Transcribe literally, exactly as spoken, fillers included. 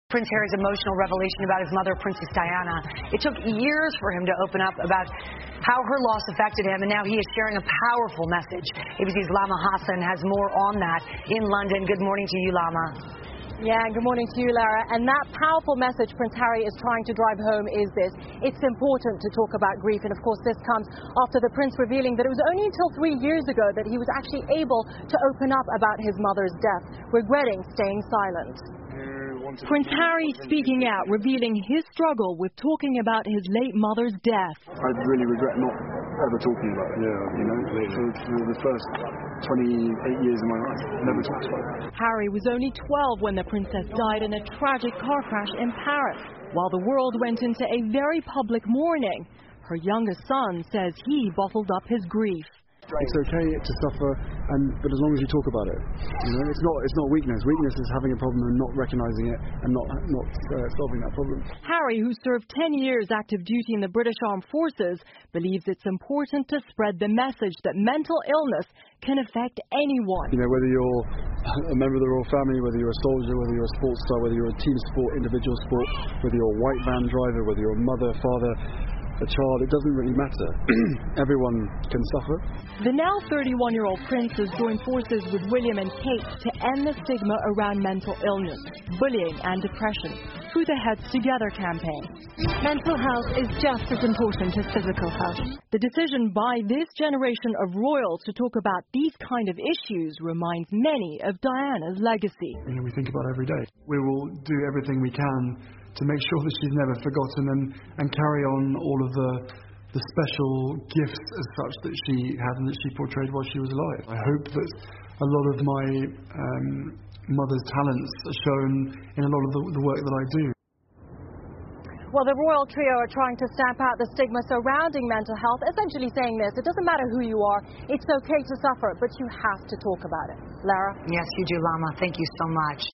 Prince Harry's emotional revelation about his mother, Princess Diana. It took years for him to open up about how her loss affected him, and now he is sharing a powerful message. A B C's Lama Hassan has more on that in London. Good morning to you, Lama. Yeah, and good morning to you, Lara. And that powerful message Prince Harry is trying to drive home is this: it's important to talk about grief. And of course, this comes after the prince revealing that it was only until three years ago that he was actually able to open up about his mother's death, regretting staying silent. Prince Harry speaking out, revealing his struggle with talking about his late mother's death. I really regret not ever talking about it. Yeah, you know, for, for the first twenty-eight years of my life, I never talked about it. Harry was only twelve when the princess died in a tragic car crash in Paris, while the world went into a very public mourning. Her youngest son says he bottled up his grief. It's okay to suffer, and but as long as you talk about it, you know, it's not it's not weakness. Weakness is having a problem and not recognizing it and not not uh, solving that problem. Harry, who served ten years active duty in the British Armed Forces, believes it's important to spread the message that mental illness can affect anyone. You know, whether you're a member of the royal family, whether you're a soldier, whether you're a sports star, whether you're a team sport, individual sport, whether you're a white van driver, whether you're a mother, father, a child, it doesn't really matter. Everyone can suffer. The now thirty-one-year-old prince has joined forces with William and Kate to end the stigma around mental illness, bullying and depression through the Heads Together campaign. Mental health is just as important as physical health. The decision by this generation of royals to talk about these kind of issues reminds many of Diana's legacy. You know, we think about it every day. We will do everything we can to make sure that she's never forgotten and, and carry on all of the, the special gifts as such that she had and that she portrayed while she was alive. I hope that a lot of my um, mother's talents are shown in a lot of the, the work that I do. Well, the royal trio are trying to stamp out the stigma surrounding mental health, essentially saying this: it doesn't matter who you are, it's okay to suffer, but you have to talk about it. Lara? Yes, you do, Lama. Thank you so much.